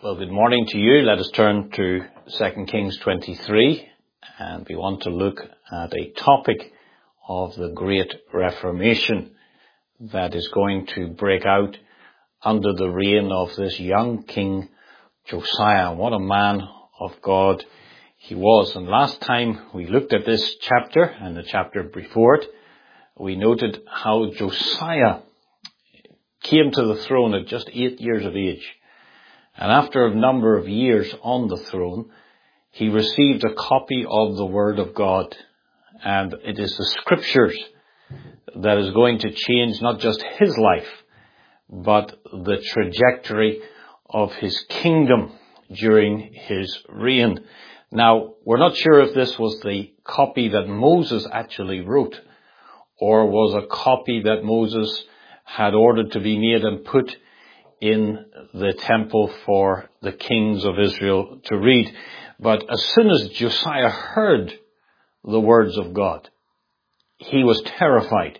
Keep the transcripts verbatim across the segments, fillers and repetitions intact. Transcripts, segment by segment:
Well, good morning to you. Let us turn to Second Kings twenty-three, and we want to look at a topic of the Great Reformation that is going to break out under the reign of this young King Josiah. What a man of God he was. And last time we looked at this chapter and the chapter before it, we noted how Josiah came to the throne at just eight years of age. And after a number of years on the throne, he received a copy of the Word of God. And it is the Scriptures that is going to change not just his life, but the trajectory of his kingdom during his reign. Now, we're not sure if this was the copy that Moses actually wrote, or was a copy that Moses had ordered to be made and put in the temple for the kings of Israel to read. But as soon as Josiah heard the words of God, he was terrified.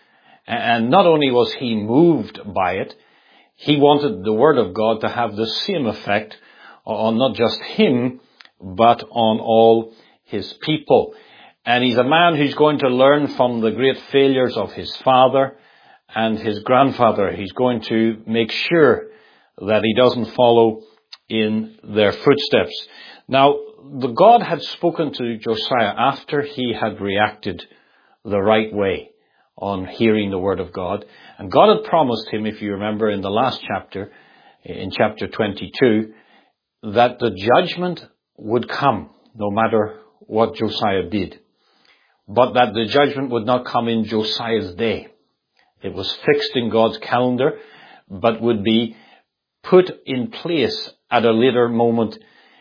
And not only was he moved by it, he wanted the word of God to have the same effect on not just him, but on all his people. And he's a man who's going to learn from the great failures of his father and his grandfather. He's going to make sure that he doesn't follow in their footsteps. Now, the God had spoken to Josiah after he had reacted the right way on hearing the word of God. And God had promised him, if you remember in the last chapter, in chapter twenty-two, that the judgment would come no matter what Josiah did. But that the judgment would not come in Josiah's day. It was fixed in God's calendar, but would be put in place at a later moment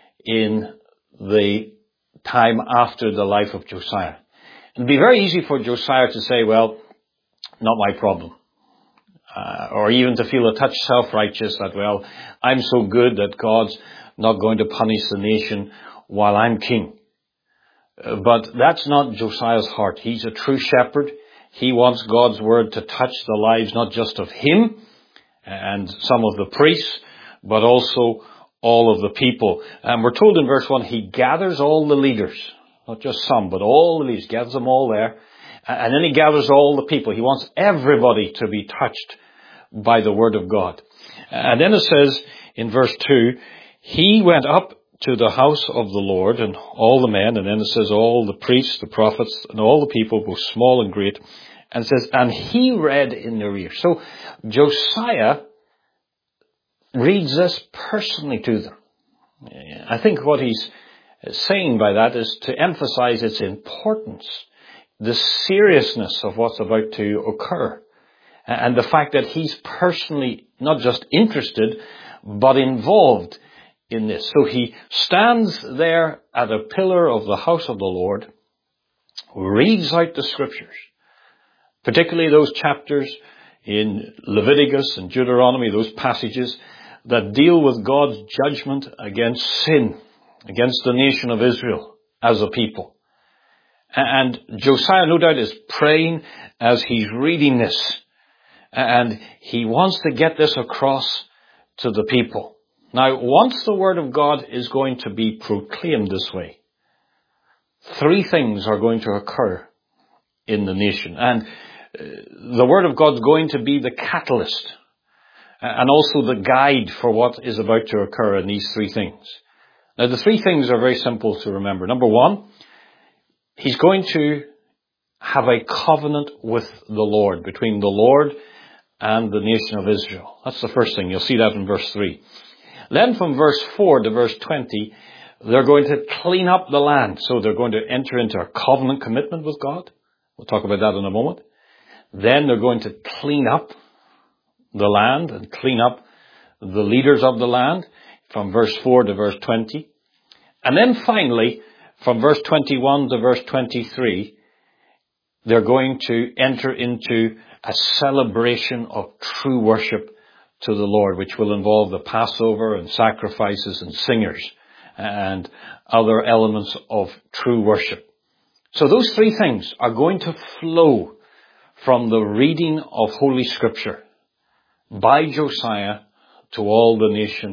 in the time after the life of Josiah. It'd be very easy for Josiah to say, well, not my problem. Uh, or even to feel a touch self-righteous that, well, I'm so good that God's not going to punish the nation while I'm king. Uh, but that's not Josiah's heart. He's a true shepherd. He wants God's word to touch the lives not just of him and some of the priests, but also all of the people. And we're told in verse one, he gathers all the leaders, not just some, but all the leaders, gathers them all there. And then he gathers all the people. He wants everybody to be touched by the word of God. And then it says in verse two, he went up to the house of the Lord and all the men, and then it says all the priests, the prophets, and all the people, both small and great, and it says, and he read in their ears. So Josiah reads this personally to them. I think what he's saying by that is to emphasize its importance, the seriousness of what's about to occur, and the fact that he's personally not just interested, but involved in this. So he stands there at a pillar of the house of the Lord, reads out the Scriptures, particularly those chapters in Leviticus and Deuteronomy, those passages that deal with God's judgment against sin, against the nation of Israel as a people. And Josiah, no doubt, is praying as he's reading this. And he wants to get this across to the people. Now, once the word of God is going to be proclaimed this way, three things are going to occur in the nation. And the word of God is going to be the catalyst and also the guide for what is about to occur in these three things. Now, the three things are very simple to remember. Number one, he's going to have a covenant with the Lord, between the Lord and the nation of Israel. That's the first thing. You'll see that in verse three. Then from verse four to verse twenty, they're going to clean up the land. So they're going to enter into a covenant commitment with God. We'll talk about that in a moment. Then they're going to clean up the land and clean up the leaders of the land from verse four to verse twenty. And then finally, from verse twenty-one to verse twenty-three, they're going to enter into a celebration of true worship to the Lord, which will involve the Passover and sacrifices and singers and other elements of true worship. So those three things are going to flow from the reading of Holy Scripture by Josiah to all the nation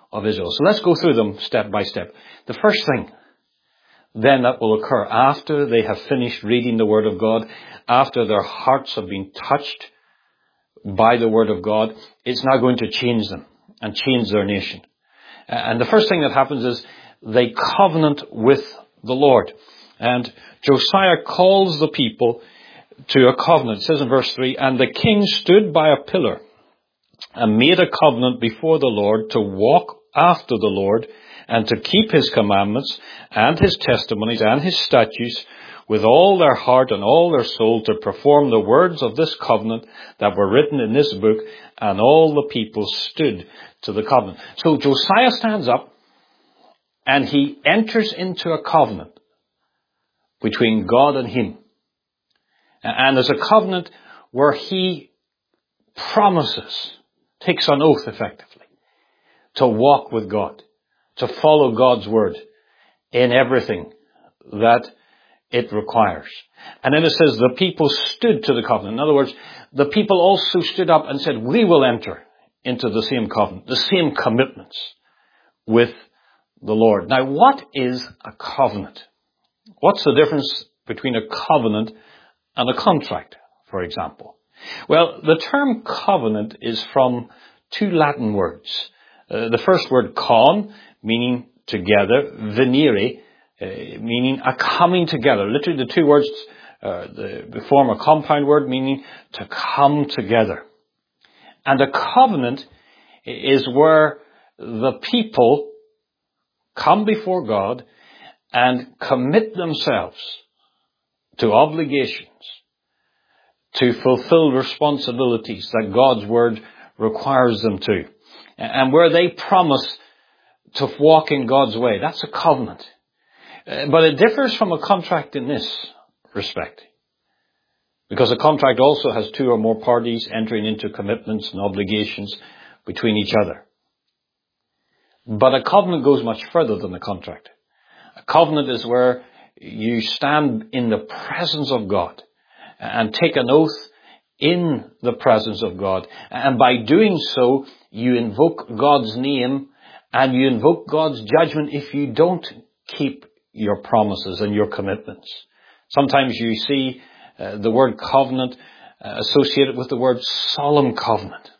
of Israel. So let's go through them step by step. The first thing then that will occur after they have finished reading the Word of God, after their hearts have been touched by the Word of God, it's now going to change them and change their nation. And the first thing that happens is they covenant with the Lord. And Josiah calls the people to a covenant. It says in verse three, "And the king stood by a pillar and made a covenant before the Lord to walk after the Lord and to keep his commandments and his testimonies and his statutes with all their heart and all their soul, to perform the words of this covenant that were written in this book." And all the people stood to the covenant. So Josiah stands up and he enters into a covenant between God and him. And there's a covenant where he promises, takes an oath effectively, to walk with God, to follow God's word in everything that it requires. And then it says the people stood to the covenant. In other words, the people also stood up and said, we will enter into the same covenant, the same commitments with the Lord. Now, what is a covenant? What's the difference between a covenant and a contract, for example? Well, the term covenant is from two Latin words. Uh, the first word, con, meaning together, venire, uh, meaning a coming together. Literally the two words uh, the, form a compound word, meaning to come together. And a covenant is where the people come before God and commit themselves to obligations, to fulfill responsibilities that God's word requires them to, and where they promise to walk in God's way. That's a covenant. But it differs from a contract in this respect, because a contract also has two or more parties entering into commitments and obligations between each other. But a covenant goes much further than a contract. A covenant is where you stand in the presence of God and take an oath in the presence of God. And by doing so, you invoke God's name and you invoke God's judgment if you don't keep your promises and your commitments. Sometimes you see uh, the word covenant uh, associated with the word solemn covenant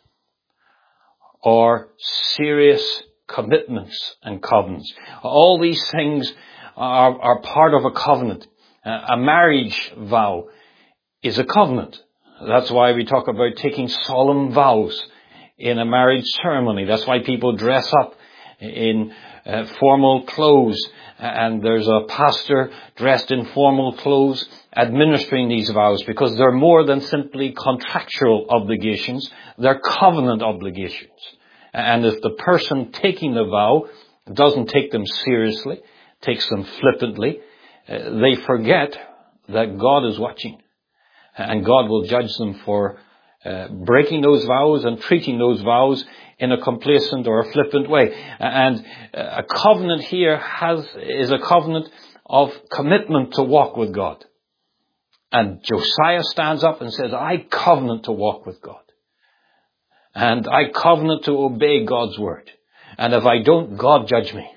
or serious commitments and covenants. All these things are, are part of a covenant. Uh, a marriage vow is a covenant. That's why we talk about taking solemn vows in a marriage ceremony. That's why people dress up in uh, formal clothes, and there's a pastor dressed in formal clothes administering these vows, because they're more than simply contractual obligations. They're covenant obligations. And if the person taking the vow doesn't take them seriously, takes them flippantly, uh, they forget that God is watching. And God will judge them for uh, breaking those vows and treating those vows in a complacent or a flippant way. And a covenant here has is a covenant of commitment to walk with God. And Josiah stands up and says, I covenant to walk with God. And I covenant to obey God's word. And if I don't, God judge me.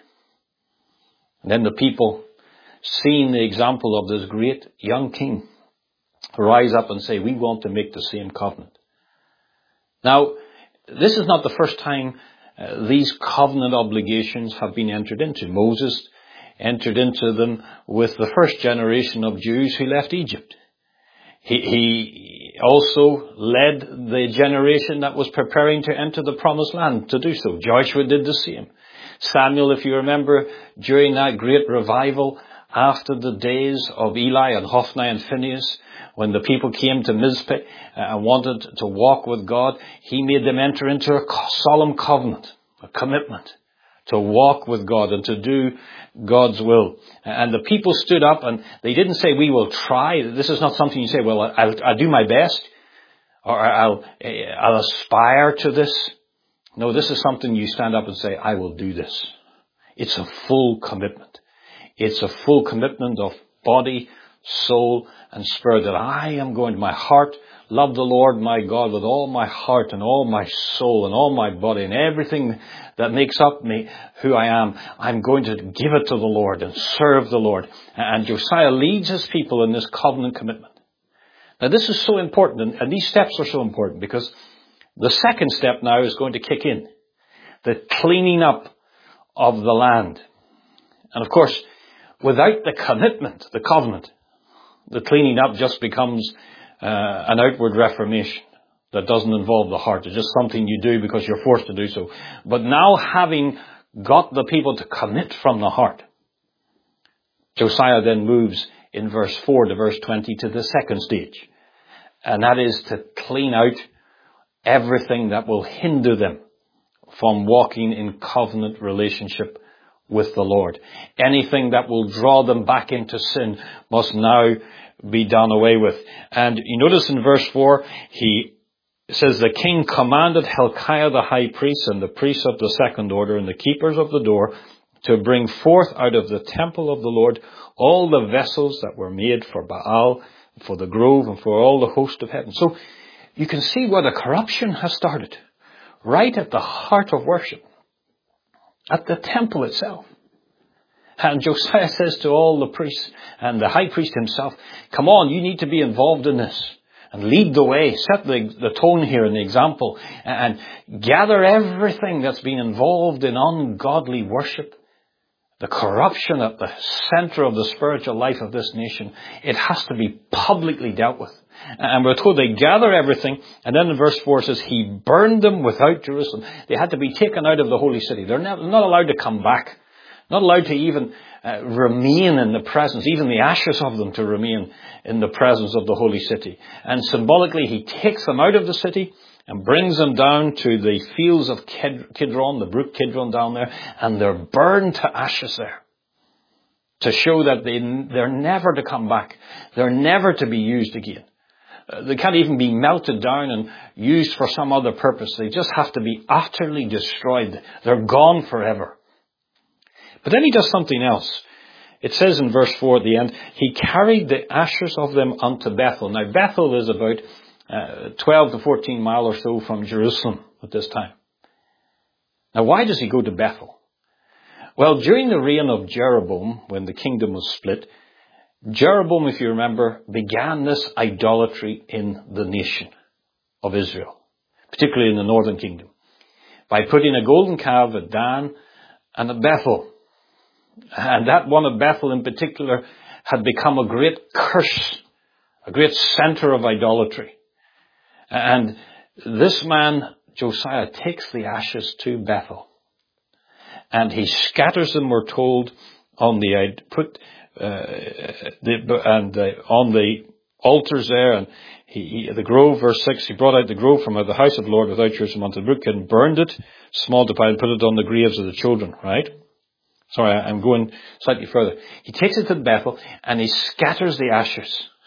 And then the people, seeing the example of this great young king, rise up and say, we want to make the same covenant. Now, this is not the first time uh, these covenant obligations have been entered into. Moses entered into them with the first generation of Jews who left Egypt. He, he also led the generation that was preparing to enter the promised land to do so. Joshua did the same. Samuel, if you remember, during that great revival after the days of Eli and Hophni and Phinehas, when the people came to Mizpah and wanted to walk with God, he made them enter into a solemn covenant, a commitment to walk with God and to do God's will. And the people stood up and they didn't say, we will try. This is not something you say, well, I'll, I'll do my best, or I'll, I'll aspire to this. No, this is something you stand up and say, I will do this. It's a full commitment. It's a full commitment of body, soul, and spirit, that I am going, my heart love the Lord my God with all my heart and all my soul and all my body and everything that makes up me, who I am, I'm going to give it to the Lord and serve the Lord. And Josiah leads his people in this covenant commitment. Now this is so important, and these steps are so important, because the second step now is going to kick in. The cleaning up of the land. And of course, without the commitment, the covenant, the cleaning up just becomes uh, an outward reformation that doesn't involve the heart. It's just something you do because you're forced to do so. But now, having got the people to commit from the heart, Josiah then moves in verse four to verse twenty to the second stage. And that is to clean out everything that will hinder them from walking in covenant relationship with the Lord. Anything that will draw them back into sin must now be done away with. And you notice in verse four, he says, the king commanded Hilkiah the high priest and the priests of the second order and the keepers of the door to bring forth out of the temple of the Lord all the vessels that were made for Baal, for the grove, and for all the host of heaven. So you can see where the corruption has started. Right at the heart of worship. At the temple itself. And Josiah says to all the priests and the high priest himself, come on, you need to be involved in this. And lead the way. Set the, the tone here and the example. And gather everything that's been involved in ungodly worship. The corruption at the center of the spiritual life of this nation. It has to be publicly dealt with. And we're told they gather everything. And then in verse four it says, he burned them without Jerusalem. They had to be taken out of the holy city. They're not, not allowed to come back. Not allowed to even uh, remain in the presence, even the ashes of them to remain in the presence of the holy city. And symbolically, he takes them out of the city and brings them down to the fields of Kidron, the brook Kidron down there, and they're burned to ashes there. To show that they, they're never to come back. They're never to be used again. Uh, they can't even be melted down and used for some other purpose. They just have to be utterly destroyed. They're gone forever. But then he does something else. It says in verse four at the end, he carried the ashes of them unto Bethel. Now Bethel is about uh, twelve to fourteen mile or so from Jerusalem at this time. Now why does he go to Bethel? Well, during the reign of Jeroboam, when the kingdom was split, Jeroboam, if you remember, began this idolatry in the nation of Israel, particularly in the northern kingdom, by putting a golden calf at Dan and at Bethel. And that one at Bethel in particular had become a great curse, a great center of idolatry. And this man, Josiah, takes the ashes to Bethel. And he scatters them, we're told, on the, put, uh, the, and uh, on the altars there. And he, he, the grove, verse six, he brought out the grove from the house of the Lord without Jerusalem unto the brook and burned it, small to pile, and put it on the graves of the children, right? Sorry, I'm going slightly further. He takes it to Bethel and he scatters the ashes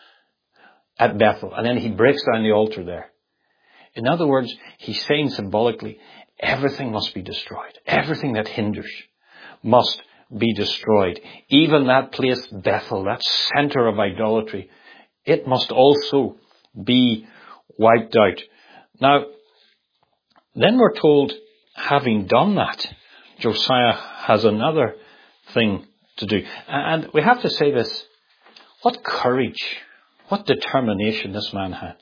at Bethel. And then he breaks down the altar there. In other words, he's saying symbolically, everything must be destroyed. Everything that hinders must be destroyed. Even that place, Bethel, that center of idolatry, it must also be wiped out. Now, then we're told, having done that, Josiah has another thing to do. And we have to say this, what courage, what determination this man had.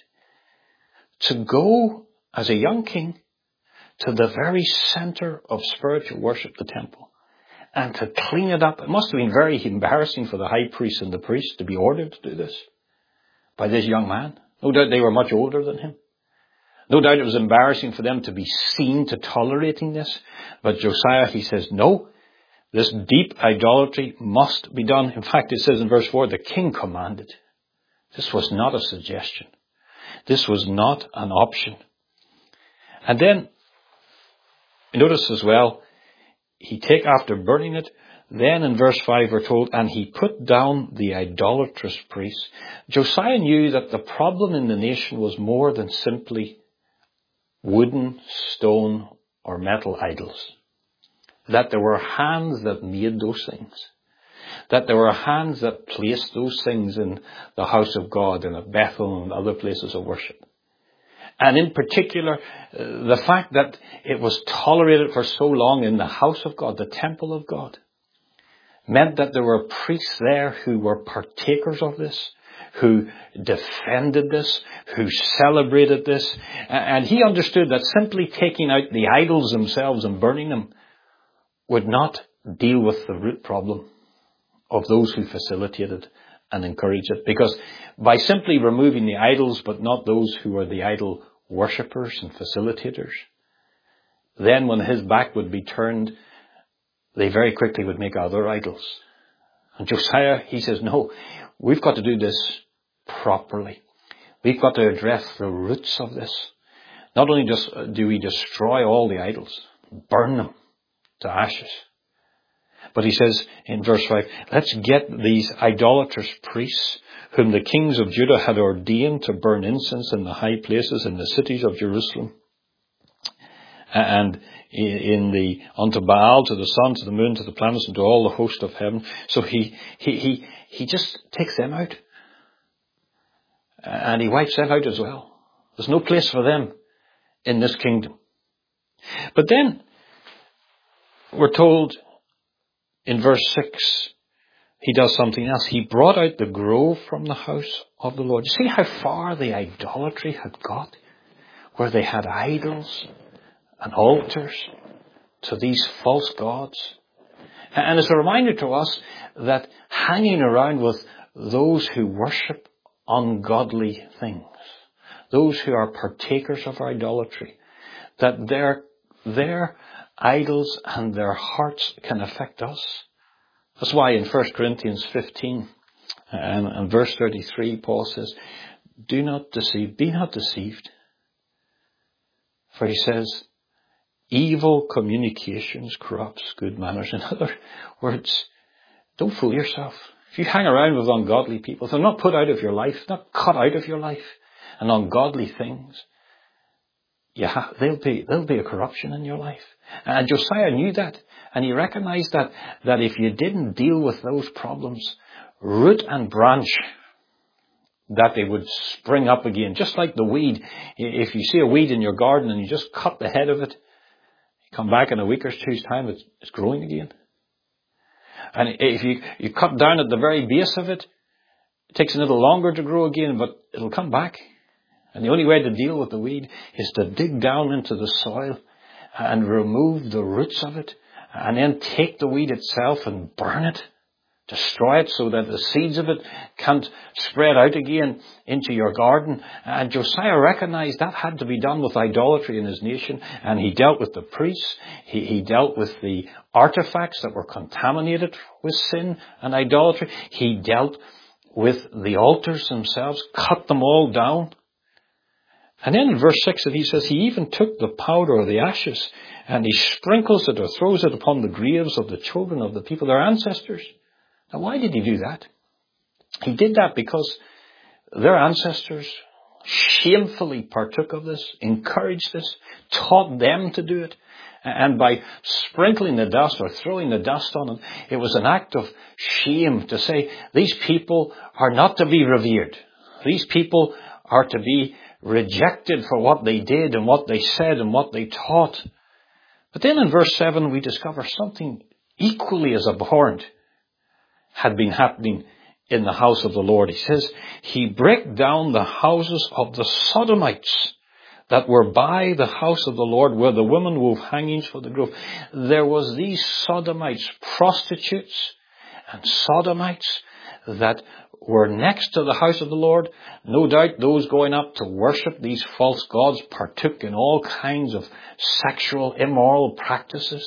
To go as a young king to the very center of spiritual worship, the temple, and to clean it up. It must have been very embarrassing for the high priest and the priests to be ordered to do this by this young man. No doubt they were much older than him. No doubt it was embarrassing for them to be seen to tolerating this. But Josiah, he says, no, this deep idolatry must be done. In fact, it says in verse four, the king commanded. This was not a suggestion. This was not an option. And then, notice as well, he take after burning it, then in verse five we're told, and he put down the idolatrous priests. Josiah knew that the problem in the nation was more than simply wooden, stone, or metal idols. That there were hands that made those things. That there were hands that placed those things in the house of God and at Bethel and other places of worship. And in particular, uh, the fact that it was tolerated for so long in the house of God, the temple of God, meant that there were priests there who were partakers of this, who defended this, who celebrated this. And he understood that simply taking out the idols themselves and burning them would not deal with the root problem of those who facilitated and encouraged it. Because by simply removing the idols, but not those who were the idol worshippers and facilitators, then when his back would be turned, they very quickly would make other idols. And Josiah, he says, no, we've got to do this properly. We've got to address the roots of this. Not only just do we destroy all the idols, burn them to ashes, but he says in verse five, let's get these idolatrous priests whom the kings of Judah had ordained to burn incense in the high places in the cities of Jerusalem, and in the unto Baal, to the sun, to the moon, to the planets, and to all the host of heaven. So he he he he just takes them out, and he wipes them out as well. There's no place for them in this kingdom. But then we're told in verse six, he does something else. He brought out the grove from the house of the Lord. You see how far the idolatry had got, where they had idols and altars to these false gods. And it's a reminder to us that hanging around with those who worship ungodly things, those who are partakers of idolatry, that their, their idols and their hearts can affect us. That's why in First Corinthians fifteen and, and verse thirty-three, Paul says, do not deceive, be not deceived. For he says, evil communications corrupts good manners. In other words, don't fool yourself. If you hang around with ungodly people, if they're not put out of your life, not cut out of your life, and ungodly things, yeah, there'll be, there'll be a corruption in your life. And Josiah knew that, and he recognized that, that if you didn't deal with those problems, root and branch, that they would spring up again. Just like the weed. If you see a weed in your garden and you just cut the head of it, you come back in a week or two's time, it's, it's growing again. And if you, you cut down at the very base of it, it takes a little longer to grow again, but it'll come back. And the only way to deal with the weed is to dig down into the soil and remove the roots of it, and then take the weed itself and burn it, destroy it so that the seeds of it can't spread out again into your garden. And Josiah recognized that had to be done with idolatry in his nation, and he dealt with the priests, he, he dealt with the artifacts that were contaminated with sin and idolatry, he dealt with the altars themselves, cut them all down. And then in verse six he says, he even took the powder or the ashes and he sprinkles it or throws it upon the graves of the children of the people, their ancestors. Now why did he do that? He did that because their ancestors shamefully partook of this, encouraged this, taught them to do it. And by sprinkling the dust or throwing the dust on them, it was an act of shame to say, these people are not to be revered. These people are to be rejected for what they did and what they said and what they taught. But then in verse seven we discover something equally as abhorrent had been happening in the house of the Lord. He says, he brake down the houses of the Sodomites that were by the house of the Lord, where the women wove hangings for the grove. There was these Sodomites, prostitutes and Sodomites that were next to the house of the Lord. No doubt those going up to worship these false gods partook in all kinds of sexual immoral practices.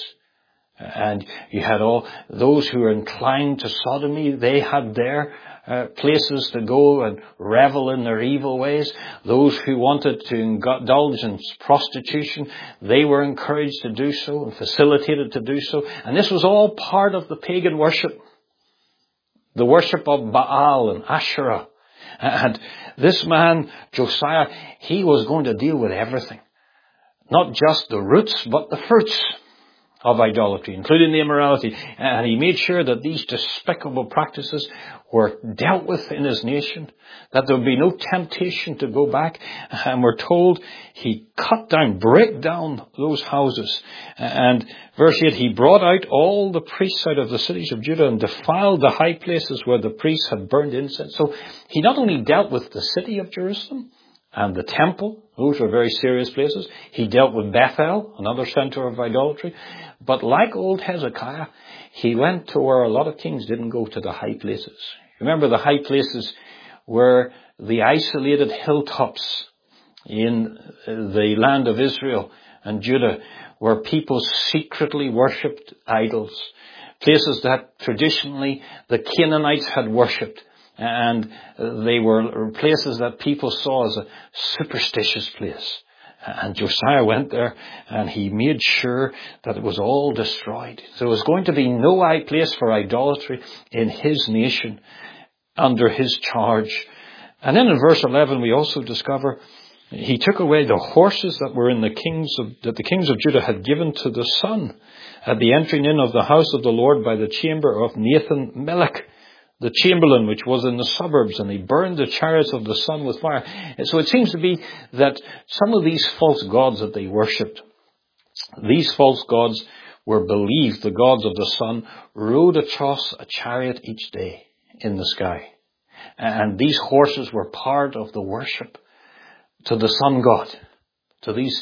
And you had all those who were inclined to sodomy, they had their uh, places to go and revel in their evil ways. Those who wanted to indulge in prostitution, they were encouraged to do so and facilitated to do so. And this was all part of the pagan worship. The worship of Baal and Asherah. And this man, Josiah, he was going to deal with everything. Not just the roots, but the fruits of idolatry, including the immorality. And he made sure that these despicable practices were dealt with in his nation, that there would be no temptation to go back. And we're told he cut down, break down those houses. And verse eight, he brought out all the priests out of the cities of Judah and defiled the high places where the priests had burned incense. So he not only dealt with the city of Jerusalem and the temple, those were very serious places. He dealt with Bethel, another center of idolatry. But like old Hezekiah, he went to where a lot of kings didn't go, to the high places. Remember, the high places were the isolated hilltops in the land of Israel and Judah, where people secretly worshipped idols. Places that traditionally the Canaanites had worshipped. And they were places that people saw as a superstitious place. And Josiah went there and he made sure that it was all destroyed. So there was going to be no place for idolatry in his nation under his charge. And then in verse eleven we also discover he took away the horses that were in the kings of, that the kings of Judah had given to the sun at the entering in of the house of the Lord by the chamber of Nathan Melech, the chamberlain which was in the suburbs, and he burned the chariots of the sun with fire. And so it seems to be that some of these false gods that they worshipped, these false gods were believed, the gods of the sun, rode across a chariot each day in the sky. And these horses were part of the worship to the sun god, to these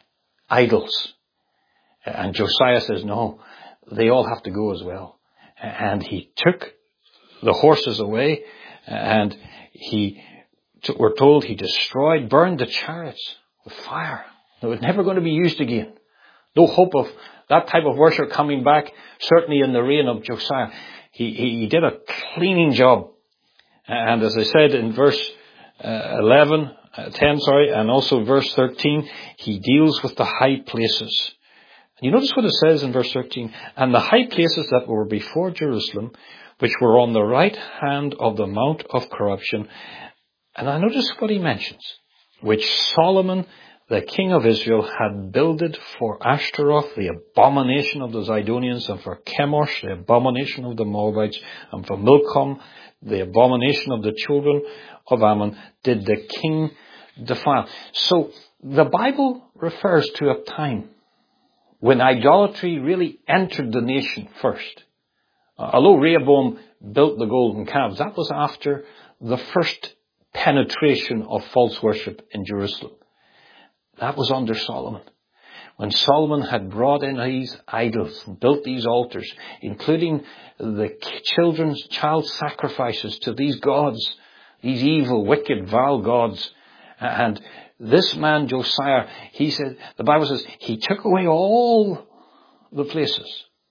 idols. And Josiah says, no, they all have to go as well. And he took the horses away, and he, we're told he destroyed, burned the chariots with fire. It was never going to be used again. No hope of that type of worship coming back, certainly in the reign of Josiah. He, he, he did a cleaning job. And as I said in verse uh, eleven, uh, ten, sorry, and also verse thirteen, he deals with the high places. You notice what it says in verse thirteen, and the high places that were before Jerusalem, which were on the right hand of the Mount of Corruption. And I notice what he mentions, which Solomon, the king of Israel, had builded for Ashtaroth, the abomination of the Zidonians, and for Chemosh, the abomination of the Moabites, and for Milcom, the abomination of the children of Ammon, did the king defile. So the Bible refers to a time when idolatry really entered the nation first. Although Rehoboam built the golden calves, that was after the first penetration of false worship in Jerusalem. That was under Solomon. When Solomon had brought in these idols, built these altars, including the children's child sacrifices to these gods, these evil, wicked, vile gods. And this man, Josiah, he said, the Bible says, he took away all the places,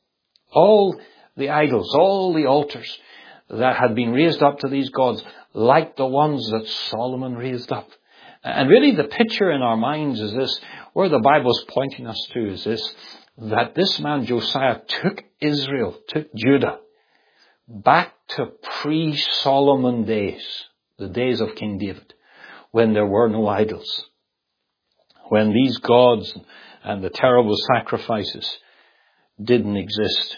all the idols, all the altars that had been raised up to these gods, like the ones that Solomon raised up. And really the picture in our minds is this, where the Bible is pointing us to is this, that this man Josiah took Israel, took Judah, back to pre-Solomon days, the days of King David, when there were no idols, when these gods and the terrible sacrifices didn't exist.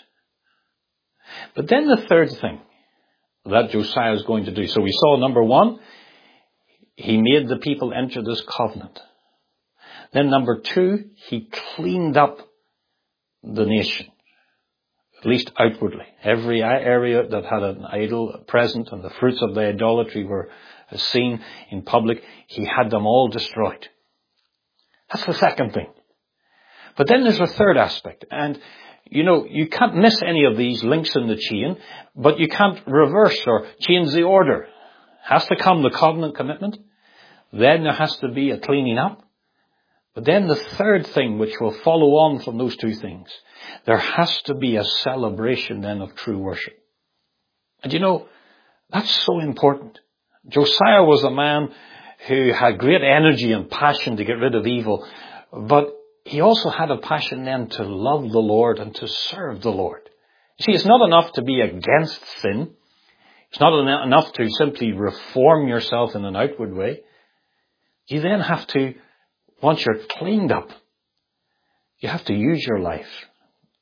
But then the third thing that Josiah is going to do. So we saw, number one, he made the people enter this covenant. Then number two, he cleaned up the nation, at least outwardly. Every area that had an idol present and the fruits of the idolatry were seen in public, he had them all destroyed. That's the second thing. But then there's a third aspect. And you know, you can't miss any of these links in the chain, but you can't reverse or change the order. Has to come the covenant commitment. Then there has to be a cleaning up. But then the third thing, which will follow on from those two things, there has to be a celebration then of true worship. And you know, that's so important. Josiah was a man who had great energy and passion to get rid of evil, but he also had a passion then to love the Lord and to serve the Lord. You see, it's not enough to be against sin. It's not enough to simply reform yourself in an outward way. You then have to, once you're cleaned up, you have to use your life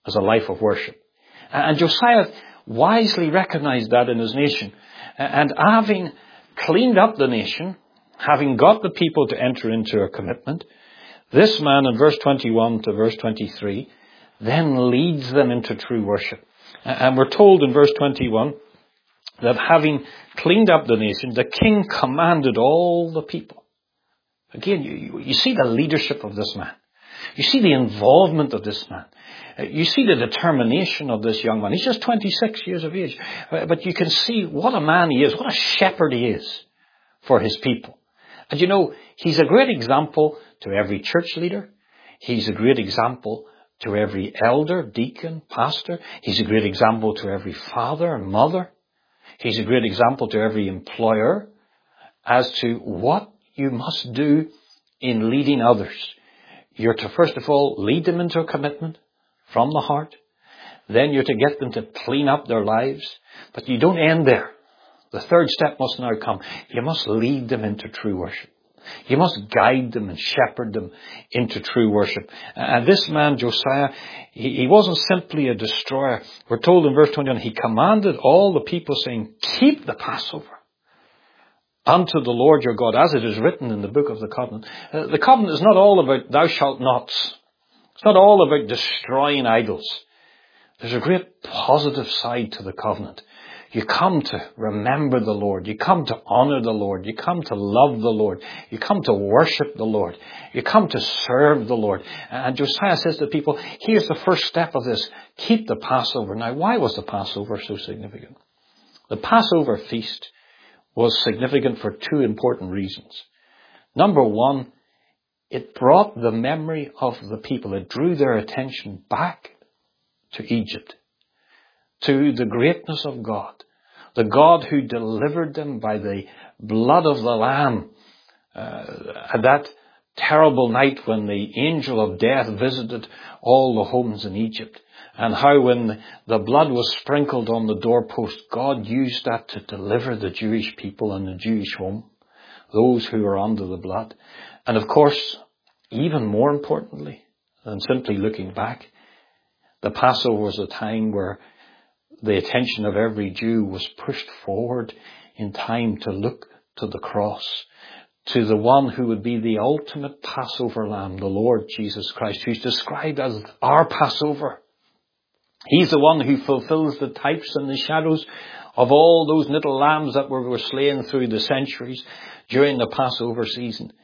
as a life of worship. And Josiah wisely recognized that in his nation. And having cleaned up the nation, having got the people to enter into a commitment, this man in verse twenty-one to verse twenty-three then leads them into true worship. And we're told in verse twenty-one that having cleaned up the nation, the king commanded all the people. Again, you, you see the leadership of this man. You see the involvement of this man. You see the determination of this young man. He's just twenty-six years of age. But you can see what a man he is, what a shepherd he is for his people. And you know, he's a great example to every church leader. He's a great example to every elder, deacon, pastor. He's a great example to every father and mother. He's a great example to every employer as to what you must do in leading others. You're to, first of all, lead them into a commitment from the heart. Then you're to get them to clean up their lives. But you don't end there. The third step must now come. You must lead them into true worship. You must guide them and shepherd them into true worship. And this man, Josiah, he, he wasn't simply a destroyer. We're told in verse twenty-one, he commanded all the people saying, keep the Passover unto the Lord your God, as it is written in the book of the covenant. Uh, the covenant is not all about thou shalt nots. It's not all about destroying idols. There's a great positive side to the covenant. You come to remember the Lord. You come to honor the Lord. You come to love the Lord. You come to worship the Lord. You come to serve the Lord. And Josiah says to people, here's the first step of this. Keep the Passover. Now, why was the Passover so significant? The Passover feast was significant for two important reasons. Number one, it brought the memory of the people. It drew their attention back to Egypt, to the greatness of God, the God who delivered them by the blood of the Lamb uh, at that terrible night when the angel of death visited all the homes in Egypt, and how when the blood was sprinkled on the doorpost, God used that to deliver the Jewish people and the Jewish home, those who were under the blood. And of course, even more importantly than simply looking back, the Passover was a time where the attention of every Jew was pushed forward in time to look to the cross, to the one who would be the ultimate Passover lamb, the Lord Jesus Christ, who's described as our Passover. He's the one who fulfills the types and the shadows of all those little lambs that were, were slain through the centuries during the Passover season.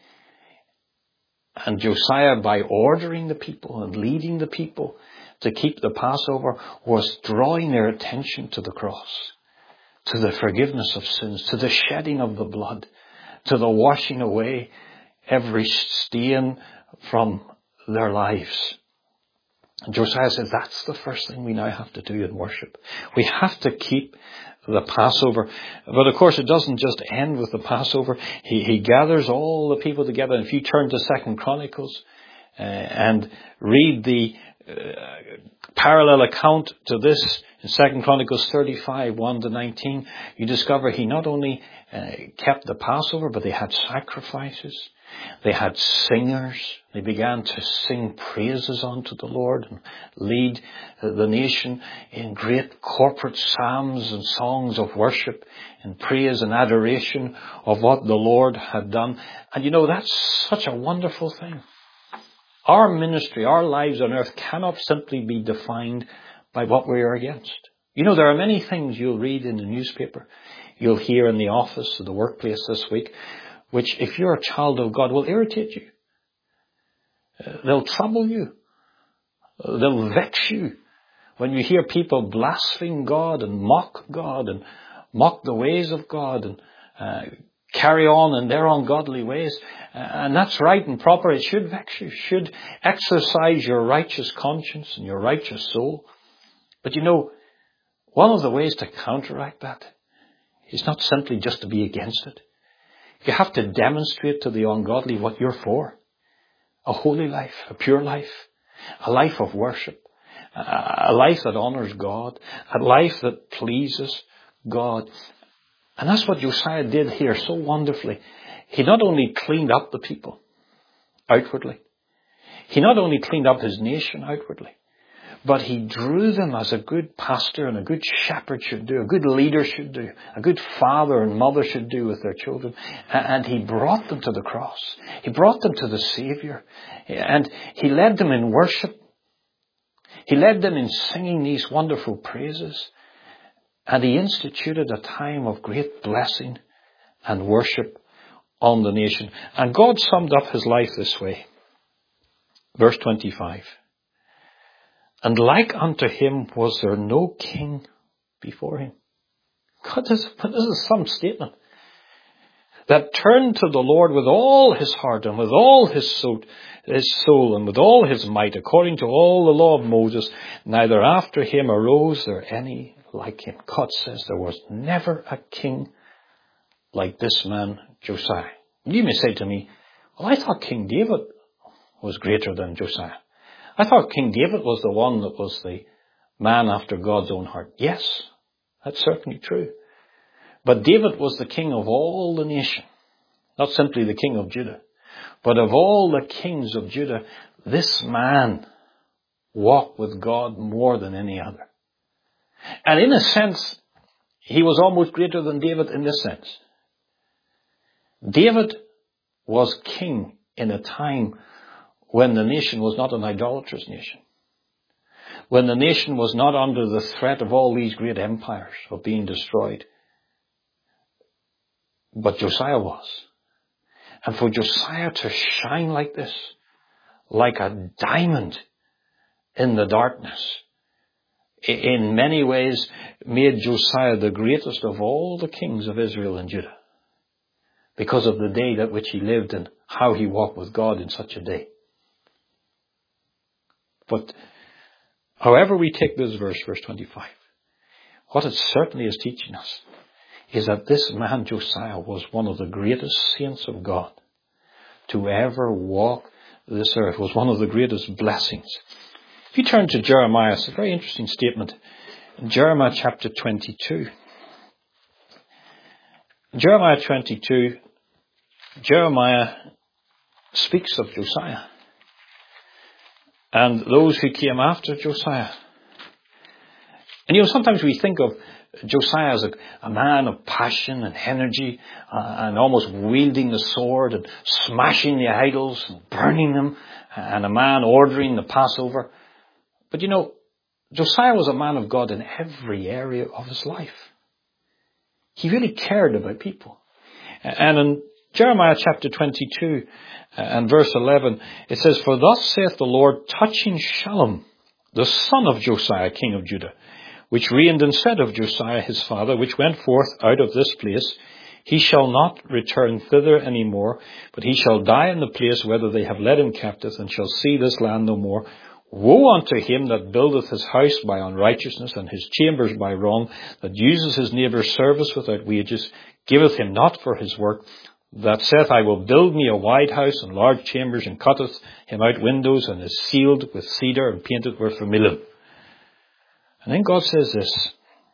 And Josiah, by ordering the people and leading the people to keep the Passover, was drawing their attention to the cross, to the forgiveness of sins, to the shedding of the blood, to the washing away every stain from their lives. And Josiah says that's the first thing we now have to do in worship. We have to keep the Passover. But of course it doesn't just end with the Passover. He, he gathers all the people together. And if you turn to Second Chronicles uh, and read the uh, parallel account to this in Second Chronicles thirty-five, one to nineteen, you discover he not only uh, kept the Passover, but they had sacrifices. They had singers. They began to sing praises unto the Lord and lead the nation in great corporate psalms and songs of worship and praise and adoration of what the Lord had done. And you know, that's such a wonderful thing. Our ministry, our lives on earth cannot simply be defined by what we are against. You know, there are many things you'll read in the newspaper, you'll hear in the office or the workplace this week, which, if you're a child of God, will irritate you. Uh, they'll trouble you. Uh, they'll vex you. When you hear people blaspheme God and mock God and mock the ways of God and uh, carry on in their ungodly ways. Uh, and that's right and proper. It should vex you. It should exercise your righteous conscience and your righteous soul. But you know, one of the ways to counteract that is not simply just to be against it. You have to demonstrate to the ungodly what you're for. A holy life, a pure life, a life of worship, a life that honors God, a life that pleases God. And that's what Josiah did here so wonderfully. He not only cleaned up the people outwardly, he not only cleaned up his nation outwardly, But he drew them as a good pastor and a good shepherd should do, a good leader should do, a good father and mother should do with their children. And he brought them to the cross. He brought them to the Savior. And he led them in worship. He led them in singing these wonderful praises. And he instituted a time of great blessing and worship on the nation. And God summed up his life this way. Verse twenty-five. And like unto him was there no king before him. God, this, this is some statement. That turned to the Lord with all his heart and with all his soul, his soul and with all his might, according to all the law of Moses. Neither after him arose there any like him. God says there was never a king like this man Josiah. You may say to me, well, I thought King David was greater than Josiah. I thought King David was the one that was the man after God's own heart. Yes, that's certainly true. But David was the king of all the nation. Not simply the king of Judah. But of all the kings of Judah, this man walked with God more than any other. And in a sense, he was almost greater than David in this sense. David was king in a time when the nation was not an idolatrous nation. When the nation was not under the threat of all these great empires of being destroyed. But Josiah was. And for Josiah to shine like this, like a diamond in the darkness, in many ways made Josiah the greatest of all the kings of Israel and Judah. Because of the day that which he lived and how he walked with God in such a day. But however we take this verse, verse twenty-five, what it certainly is teaching us is that this man Josiah was one of the greatest saints of God to ever walk this earth, was one of the greatest blessings. If you turn to Jeremiah, it's a very interesting statement. In Jeremiah chapter twenty-two. Jeremiah twenty-two, Jeremiah speaks of Josiah. And those who came after Josiah. And you know, sometimes we think of Josiah as a, a man of passion and energy uh, and almost wielding the sword and smashing the idols and burning them, and a man ordering the Passover. But you know, Josiah was a man of God in every area of his life. He really cared about people. And in Jeremiah chapter twenty-two and verse eleven, it says, For thus saith the Lord, touching Shallum, the son of Josiah, king of Judah, which reigned instead of Josiah his father, which went forth out of this place, he shall not return thither any more, but he shall die in the place whither they have led him captive, and shall see this land no more. Woe unto him that buildeth his house by unrighteousness, and his chambers by wrong, that uses his neighbour's service without wages, giveth him not for his work, that saith, I will build me a wide house and large chambers, and cutteth him out windows, and is sealed with cedar, and painted with vermilion. And then God says this,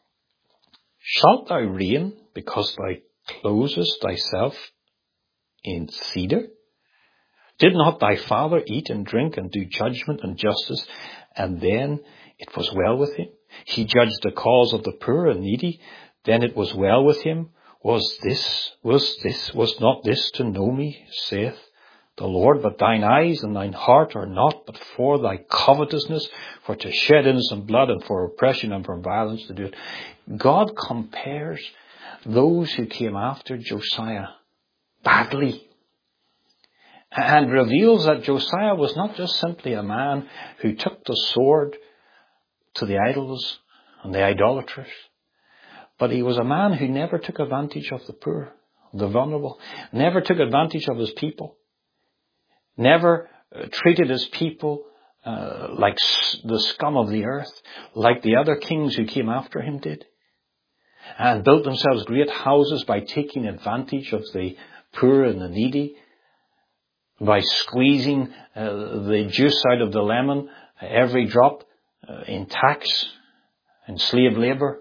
Shalt thou reign because thou closest thyself in cedar? Did not thy father eat and drink and do judgment and justice, and then it was well with him? He judged the cause of the poor and needy, then it was well with him. Was this, was this, was not this to know me, saith the Lord? But thine eyes and thine heart are not, but for thy covetousness, for to shed innocent blood, and for oppression and for violence to do it. God compares those who came after Josiah badly, and reveals that Josiah was not just simply a man who took the sword to the idols and the idolaters, but he was a man who never took advantage of the poor, the vulnerable, never took advantage of his people, never uh, treated his people uh, like s- the scum of the earth, like the other kings who came after him did, and built themselves great houses by taking advantage of the poor and the needy, by squeezing uh, the juice out of the lemon, uh, every drop uh, in tax and slave labour,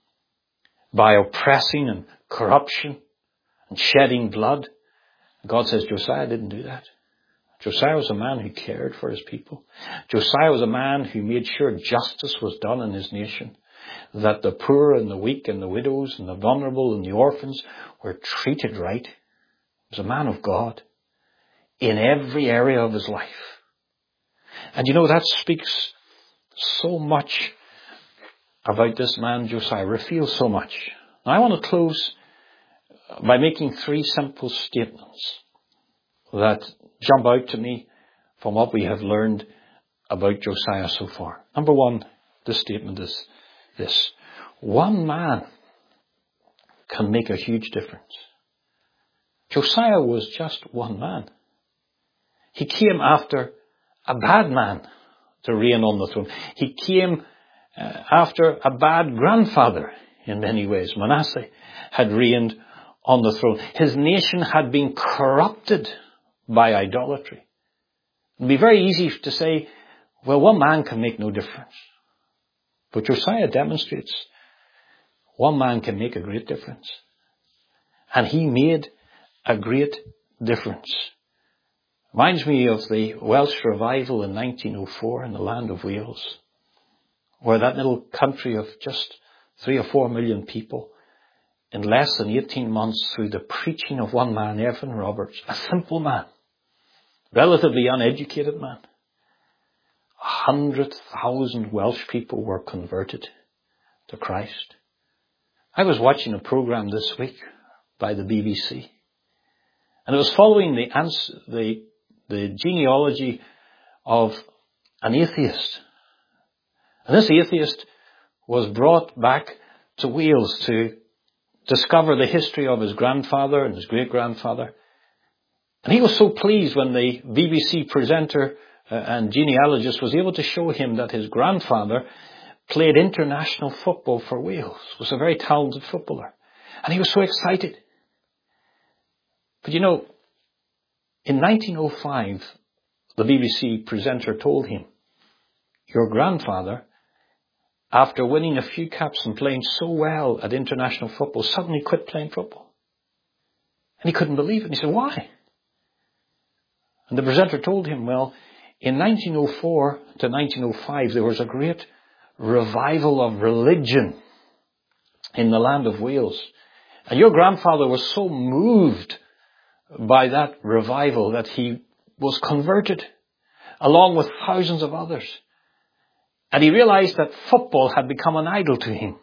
by oppressing and corruption and shedding blood. God says Josiah didn't do that. Josiah was a man who cared for his people. Josiah was a man who made sure justice was done in his nation, that the poor and the weak and the widows and the vulnerable and the orphans were treated right. He was a man of God in every area of his life. And you know, that speaks so much about this man Josiah, reveals so much. Now, I want to close by making three simple statements that jump out to me from what we have learned about Josiah so far. Number one, this statement is this: one man can make a huge difference. Josiah was just one man. He came after a bad man to reign on the throne. He came uh, after a bad grandfather in many ways. Manasseh had reigned on the throne. His nation had been corrupted by idolatry. It would be very easy to say, well, one man can make no difference. But Josiah demonstrates one man can make a great difference. And he made a great difference. Reminds me of the Welsh revival in nineteen oh four in the land of Wales, where that little country of just three or four million people, in less than eighteen months, through the preaching of one man, Evan Roberts, a simple man, relatively uneducated man, a hundred thousand Welsh people were converted to Christ. I was watching a program this week by the B B C, and it was following the answer, the the genealogy of an atheist. And this atheist was brought back to Wales to discover the history of his grandfather and his great-grandfather. And he was so pleased when the B B C presenter uh, and genealogist was able to show him that his grandfather played international football for Wales, was a very talented footballer. And he was so excited. But you know, in nineteen oh five, the B B C presenter told him, your grandfather, after winning a few caps and playing so well at international football, suddenly quit playing football. And he couldn't believe it. And he said, why? And the presenter told him, well, in nineteen oh four to nineteen oh five, there was a great revival of religion in the land of Wales. And your grandfather was so moved by that revival that he was converted, along with thousands of others. And he realized that football had become an idol to him.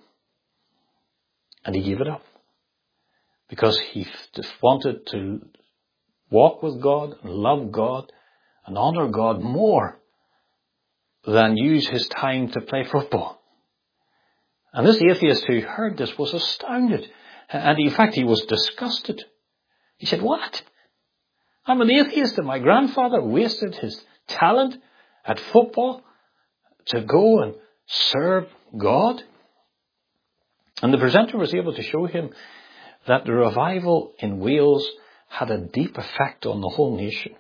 And he gave it up. Because he wanted to walk with God, and love God, and honor God more than use his time to play football. And this atheist who heard this was astounded. And in fact, he was disgusted. He said, what? I'm an atheist and my grandfather wasted his talent at football to go and serve God? And the presenter was able to show him that the revival in Wales had a deep effect on the whole nation.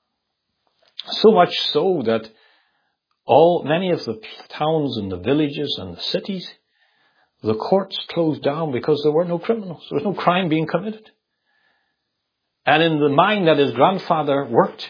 So much so that all many of the towns and the villages and the cities, the courts closed down because there were no criminals. There was no crime being committed. And in the mine that his grandfather worked,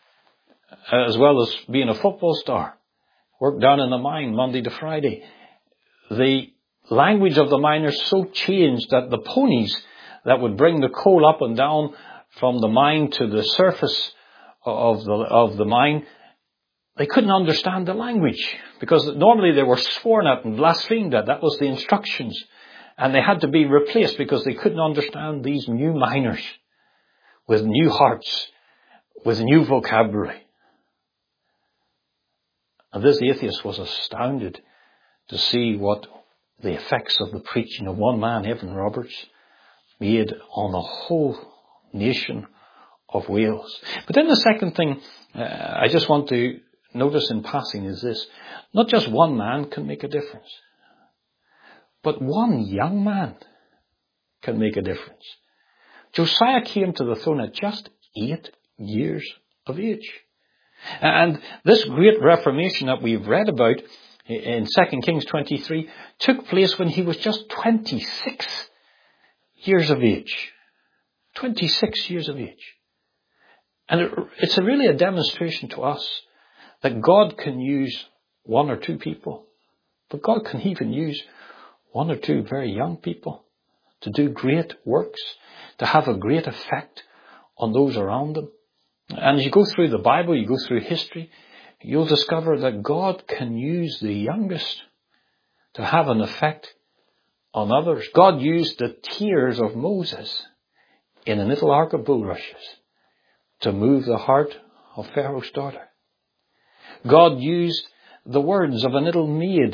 as well as being a football star, worked down in the mine Monday to Friday, the language of the miners so changed that the ponies that would bring the coal up and down from the mine to the surface of the, of the mine, they couldn't understand the language because normally they were sworn at and blasphemed at. That was the instructions. And they had to be replaced because they couldn't understand these new miners with new hearts, with new vocabulary. And this atheist was astounded to see what the effects of the preaching of one man, Evan Roberts, made on the whole nation of Wales. But then the second thing uh, I just want to notice in passing is this. Not just one man can make a difference, but one young man can make a difference. Josiah came to the throne at just eight years of age. And this great reformation that we've read about in Second Kings twenty-three took place when he was just twenty-six years of age. twenty-six years of age. And it, it's a really a demonstration to us that God can use one or two people, but God can even use one or two very young people to do great works, to have a great effect on those around them. And as you go through the Bible, you go through history, you'll discover that God can use the youngest to have an effect on others. God used the tears of Moses in a little ark of bulrushes to move the heart of Pharaoh's daughter. God used the words of a little maid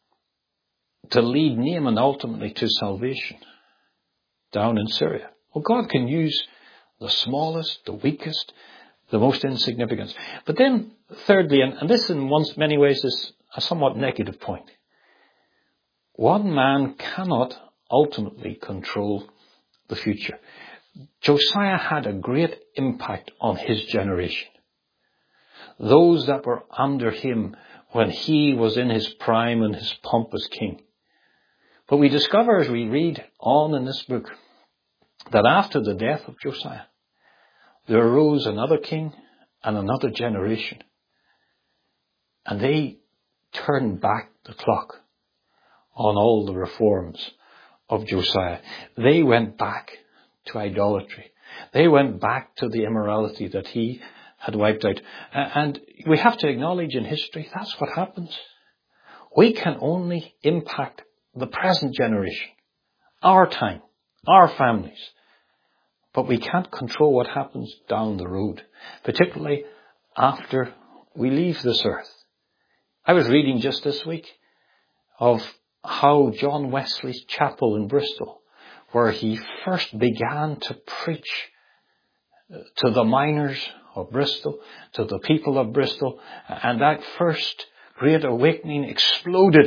to lead Naaman ultimately to salvation down in Syria. Well, God can use the smallest, the weakest, the most insignificant. But then, thirdly, and, and this in one, many ways is a somewhat negative point, one man cannot ultimately control the future. Josiah had a great impact on his generation. Those that were under him when he was in his prime and his pomp as king. But we discover as we read on in this book that after the death of Josiah, there arose another king and another generation. And they turned back the clock on all the reforms of Josiah. They went back to idolatry. They went back to the immorality that he had wiped out. And we have to acknowledge in history, that's what happens. We can only impact the present generation, our time, our families. But we can't control what happens down the road, particularly after we leave this earth. I was reading just this week of how John Wesley's chapel in Bristol, where he first began to preach to the miners of Bristol, to the people of Bristol, and that first great awakening exploded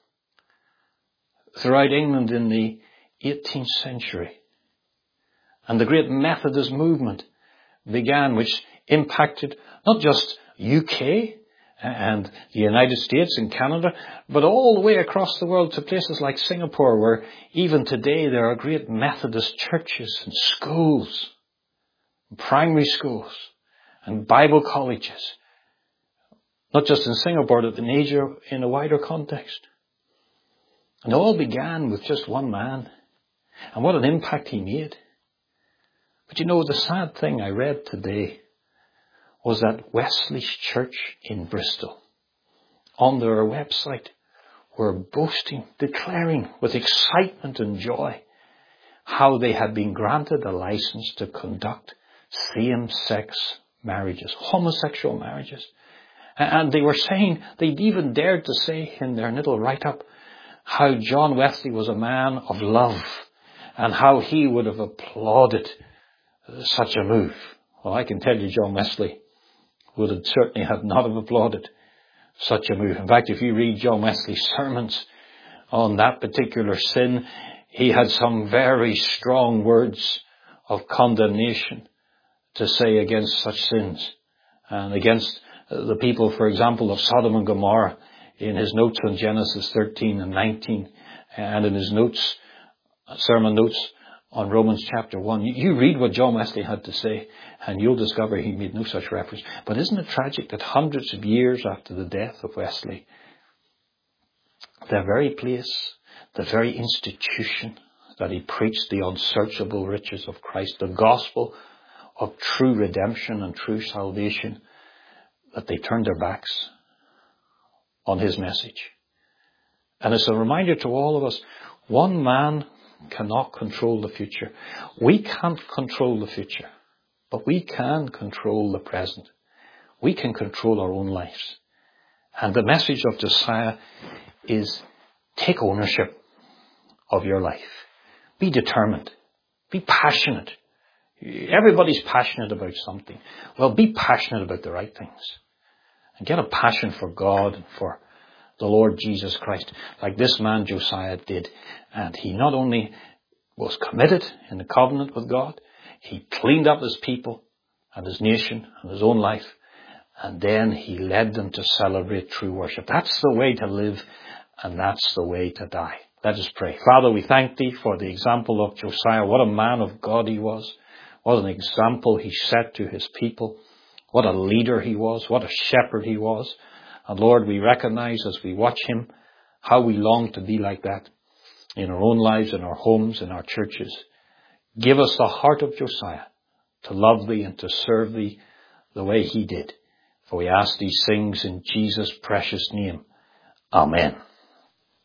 throughout England in the eighteenth century. And the great Methodist movement began, which impacted not just U K and the United States and Canada, but all the way across the world to places like Singapore, where even today there are great Methodist churches and schools, and primary schools and Bible colleges. Not just in Singapore, but in Asia in a wider context. And it all began with just one man. And what an impact he made. But you know, the sad thing I read today was that Wesley's church in Bristol, on their website, were boasting, declaring with excitement and joy how they had been granted a license to conduct same-sex marriages, homosexual marriages. And they were saying, they'd even dared to say in their little write-up how John Wesley was a man of love and how he would have applauded such a move. Well, I can tell you John Wesley would have certainly have not have applauded such a move. In fact, if you read John Wesley's sermons on that particular sin, he had some very strong words of condemnation to say against such sins and against the people, for example, of Sodom and Gomorrah in his notes on Genesis thirteen and nineteen and in his notes, sermon notes on Romans chapter one. You read what John Wesley had to say and you'll discover he made no such reference. But isn't it tragic that hundreds of years after the death of Wesley, the very place, the very institution that he preached the unsearchable riches of Christ, the gospel of true redemption and true salvation, that they turned their backs on his message. And it's a reminder to all of us, one man cannot control the future. We can't control the future, but we can control the present. We can control our own lives. And the message of Josiah is take ownership of your life. Be determined. Be passionate. Everybody's passionate about something. Well, be passionate about the right things. And get a passion for God and for the Lord Jesus Christ, like this man Josiah did. And he not only was committed in the covenant with God, he cleaned up his people and his nation and his own life. And then he led them to celebrate true worship. That's the way to live, and that's the way to die. Let us pray. Father, we thank thee for the example of Josiah. What a man of God he was. What an example he set to his people. What a leader he was. What a shepherd he was. And Lord, we recognize as we watch him how we long to be like that in our own lives, in our homes, in our churches. Give us the heart of Josiah to love thee and to serve thee the way he did. For we ask these things in Jesus' precious name. Amen.